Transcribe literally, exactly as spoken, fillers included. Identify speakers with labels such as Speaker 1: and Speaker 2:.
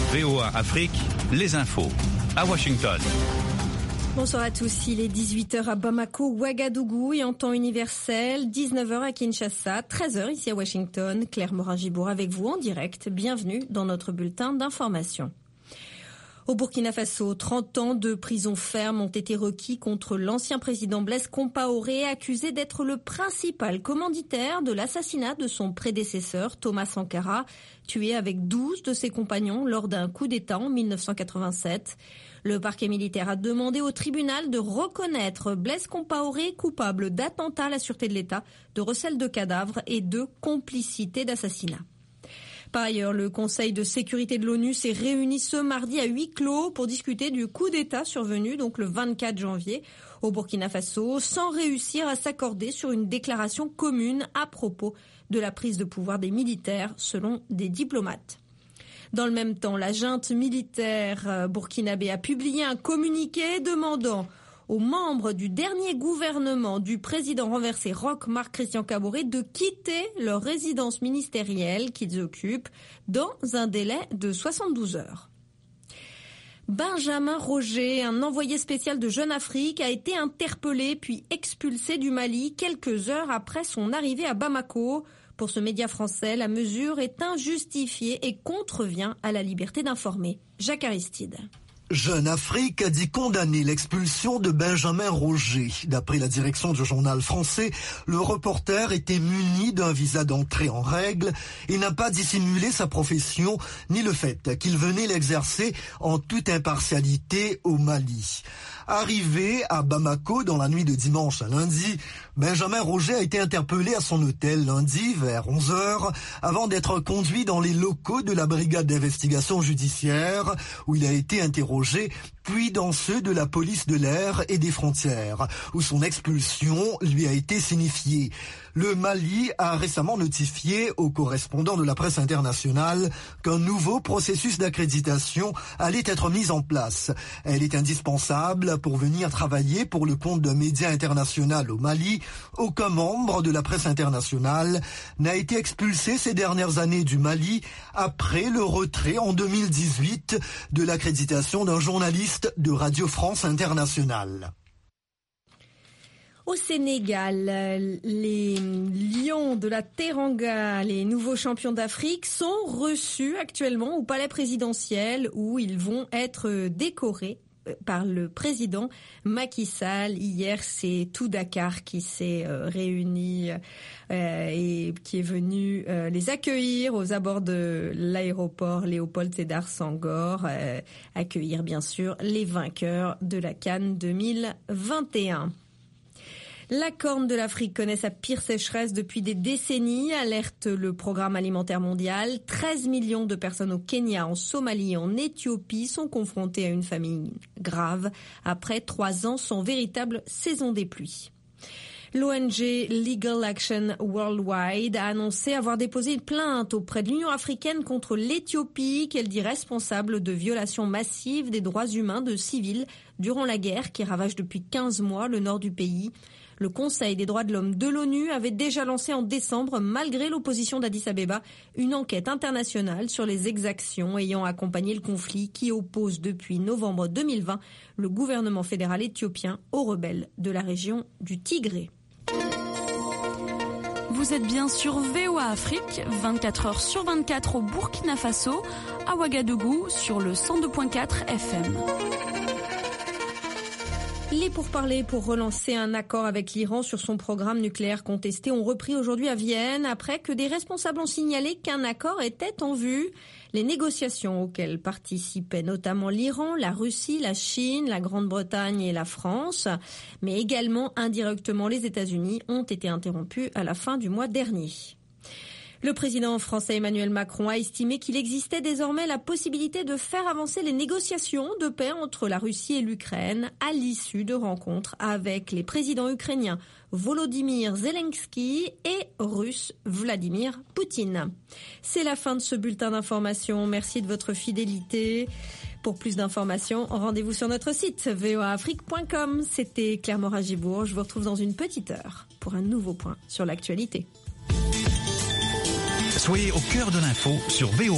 Speaker 1: V O A Afrique, les infos à Washington.
Speaker 2: Bonsoir à tous, il est dix-huit heures à Bamako, Ouagadougou et en temps universel, dix-neuf heures à Kinshasa, treize heures ici à Washington. Claire Morin-Gibour avec vous en direct. Bienvenue dans notre bulletin d'information. Au Burkina Faso, trente ans de prison ferme ont été requis contre l'ancien président Blaise Compaoré, accusé d'être le principal commanditaire de l'assassinat de son prédécesseur Thomas Sankara, tué avec douze de ses compagnons lors d'un coup d'État en mille neuf cent quatre-vingt-sept. Le parquet militaire a demandé au tribunal de reconnaître Blaise Compaoré coupable d'attentat à la sûreté de l'État, de recel de cadavres et de complicité d'assassinat. Par ailleurs, le Conseil de sécurité de l'ONU s'est réuni ce mardi à huis clos pour discuter du coup d'État survenu donc le vingt-quatre janvier au Burkina Faso, sans réussir à s'accorder sur une déclaration commune à propos de la prise de pouvoir des militaires, selon des diplomates. Dans le même temps, la junte militaire burkinabé a publié un communiqué demandant aux membres du dernier gouvernement du président renversé Roch Marc Christian Kaboré de quitter leur résidence ministérielle qu'ils occupent dans un délai de soixante-douze heures. Benjamin Roger, un envoyé spécial de Jeune Afrique, a été interpellé puis expulsé du Mali quelques heures après son arrivée à Bamako. Pour ce média français, la mesure est injustifiée et contrevient à la liberté d'informer. Jacques Aristide.
Speaker 3: Jeune Afrique a dit condamner l'expulsion de Benjamin Roger. D'après la direction du journal français, le reporter était muni d'un visa d'entrée en règle et n'a pas dissimulé sa profession ni le fait qu'il venait l'exercer en toute impartialité au Mali. Arrivé à Bamako dans la nuit de dimanche à lundi, Benjamin Roger a été interpellé à son hôtel lundi vers onze heures avant d'être conduit dans les locaux de la brigade d'investigation judiciaire où il a été interrogé, puis dans ceux de la police de l'air et des frontières où son expulsion lui a été signifiée. Le Mali a récemment notifié aux correspondants de la presse internationale qu'un nouveau processus d'accréditation allait être mis en place. Elle est indispensable pour venir travailler pour le compte d'un média international au Mali. Aucun membre de la presse internationale n'a été expulsé ces dernières années du Mali après le retrait en deux mille dix-huit de l'accréditation d'un journaliste de Radio France Internationale.
Speaker 2: Au Sénégal, les Lions de la Teranga, les nouveaux champions d'Afrique, sont reçus actuellement au palais présidentiel où ils vont être décorés par le président Macky Sall. Hier, c'est tout Dakar qui s'est euh, réuni euh, et qui est venu euh, les accueillir aux abords de l'aéroport Léopold Sédar Senghor, euh, accueillir bien sûr les vainqueurs de la CAN deux mille vingt et un. La Corne de l'Afrique connaît sa pire sécheresse depuis des décennies, alerte le Programme alimentaire mondial. treize millions de personnes au Kenya, en Somalie et en Éthiopie sont confrontées à une famine grave après trois ans sans véritable saison des pluies. L'O N G Legal Action Worldwide a annoncé avoir déposé une plainte auprès de l'Union africaine contre l'Éthiopie qu'elle dit responsable de violations massives des droits humains de civils durant la guerre qui ravage depuis quinze mois le nord du pays. Le Conseil des droits de l'homme de l'ONU avait déjà lancé en décembre, malgré l'opposition d'Addis Abeba, une enquête internationale sur les exactions ayant accompagné le conflit qui oppose depuis novembre deux mille vingt le gouvernement fédéral éthiopien aux rebelles de la région du Tigré.
Speaker 4: Vous êtes bien sur V O A Afrique, vingt-quatre heures sur vingt-quatre au Burkina Faso, à Ouagadougou sur le cent deux virgule quatre F M.
Speaker 2: Les pourparlers pour relancer un accord avec l'Iran sur son programme nucléaire contesté ont repris aujourd'hui à Vienne après que des responsables ont signalé qu'un accord était en vue. Les négociations auxquelles participaient notamment l'Iran, la Russie, la Chine, la Grande-Bretagne et la France, mais également indirectement les États-Unis, ont été interrompues à la fin du mois dernier. Le président français Emmanuel Macron a estimé qu'il existait désormais la possibilité de faire avancer les négociations de paix entre la Russie et l'Ukraine à l'issue de rencontres avec les présidents ukrainiens Volodymyr Zelensky et russe Vladimir Poutine. C'est la fin de ce bulletin d'information. Merci de votre fidélité. Pour plus d'informations, rendez-vous sur notre site v o a afrique point com. C'était Claire Morin-Gibour. Je vous retrouve dans une petite heure pour un nouveau point sur l'actualité.
Speaker 1: Soyez au cœur de l'info sur V O A.